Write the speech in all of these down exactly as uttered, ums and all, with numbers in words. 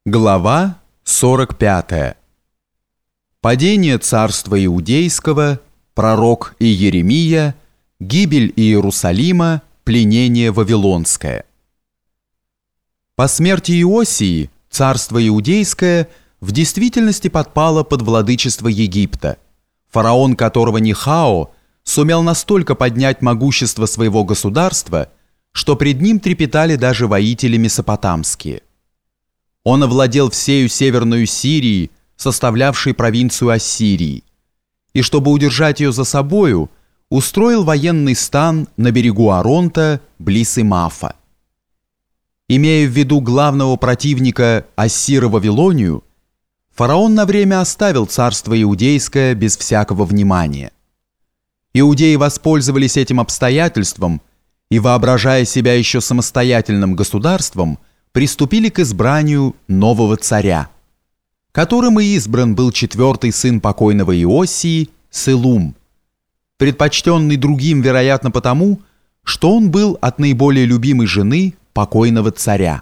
Глава сорок пятая. Падение царства Иудейского, пророк Иеремия, гибель Иерусалима, пленение Вавилонское. По смерти Иосии царство Иудейское в действительности подпало под владычество Египта, фараон которого Нехао сумел настолько поднять могущество своего государства, что пред ним трепетали даже воители месопотамские. Он овладел всею северную Сирией, составлявшей провинцию Ассирии, и чтобы удержать ее за собою, устроил военный стан на берегу Аронта, близ Имафа. Имея в виду главного противника Ассира Вавилонию, фараон на время оставил царство Иудейское без всякого внимания. Иудеи воспользовались этим обстоятельством и, воображая себя еще самостоятельным государством, приступили к избранию нового царя, которым и избран был четвертый сын покойного Иосии, Сылум, предпочтенный другим, вероятно, потому, что он был от наиболее любимой жены покойного царя.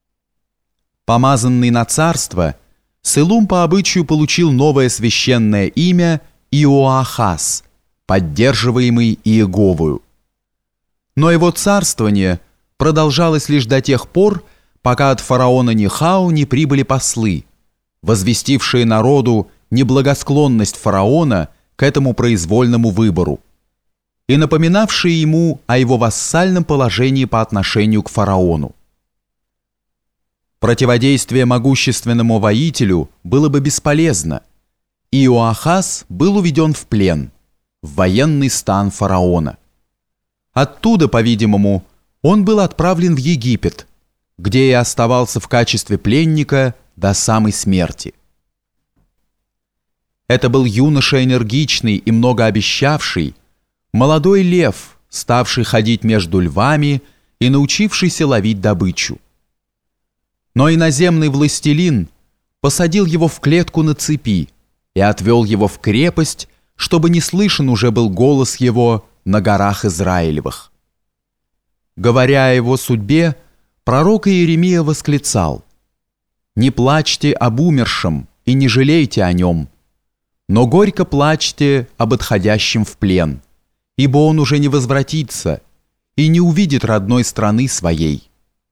Помазанный на царство, Сылум по обычаю получил новое священное имя Иоахаз, поддерживаемый Иеговою. Но его царствование продолжалось лишь до тех пор, пока от фараона Нехао не прибыли послы, возвестившие народу неблагосклонность фараона к этому произвольному выбору и напоминавшие ему о его вассальном положении по отношению к фараону. Противодействие могущественному воителю было бы бесполезно. Иоахаз был уведен в плен, в военный стан фараона. Оттуда, по-видимому, он был отправлен в Египет, где и оставался в качестве пленника до самой смерти. Это был юноша энергичный и многообещавший, молодой лев, ставший ходить между львами и научившийся ловить добычу. Но иноземный властелин посадил его в клетку на цепи и отвел его в крепость, чтобы не слышен уже был голос его на горах Израилевых. Говоря о его судьбе, пророк Иеремия восклицал: «Не плачьте об умершем и не жалейте о нем, но горько плачьте об отходящем в плен, ибо он уже не возвратится и не увидит родной страны своей».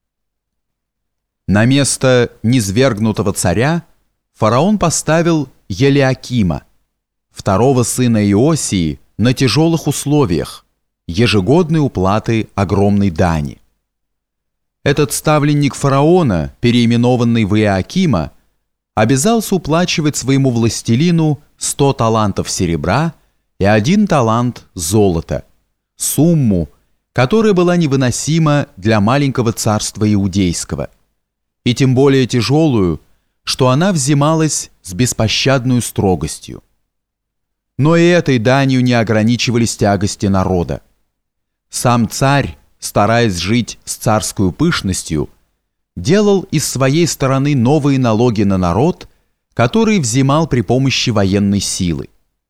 На место низвергнутого царя фараон поставил Елиакима, второго сына Иосии, на тяжелых условиях, ежегодной уплаты огромной дани. Этот ставленник фараона, переименованный в Иоакима, обязался уплачивать своему властелину сто талантов серебра и один талант золота, сумму, которая была невыносима для маленького царства иудейского, и тем более тяжелую, что она взималась с беспощадной строгостью. Но и этой данью не ограничивались тягости народа. Сам царь, стараясь жить с царскую пышностью, делал из своей стороны новые налоги на народ, которые взимал при помощи военной силы.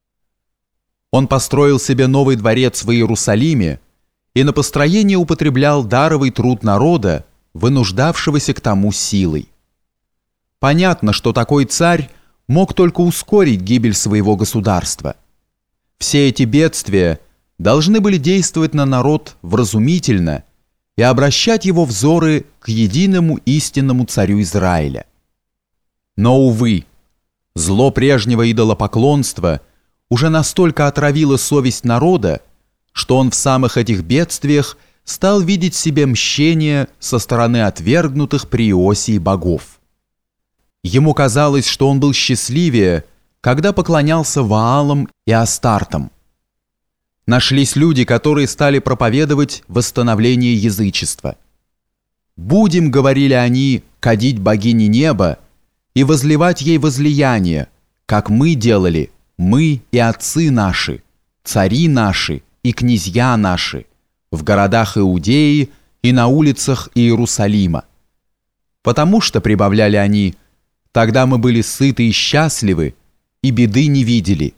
Он построил себе новый дворец в Иерусалиме и на построение употреблял даровый труд народа, вынуждавшегося к тому силой. Понятно, что такой царь мог только ускорить гибель своего государства. Все эти бедствия должны были действовать на народ вразумительно и обращать его взоры к единому истинному царю Израиля. Но, увы, зло прежнего идолопоклонства уже настолько отравило совесть народа, что он в самых этих бедствиях стал видеть себе мщение со стороны отвергнутых при Иосии богов. Ему казалось, что он был счастливее, когда поклонялся Ваалам и Астартам. Нашлись люди, которые стали проповедовать восстановление язычества. «Будем, — говорили они, — кадить богине неба и возливать ей возлияние, как мы делали, мы и отцы наши, цари наши и князья наши, в городах Иудеи и на улицах Иерусалима. Потому что, — прибавляли они, — тогда мы были сыты и счастливы, и беды не видели».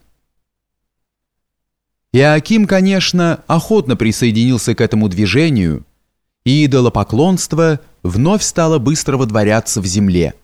Иоаким, конечно, охотно присоединился к этому движению, и идолопоклонство вновь стало быстро водворяться в земле.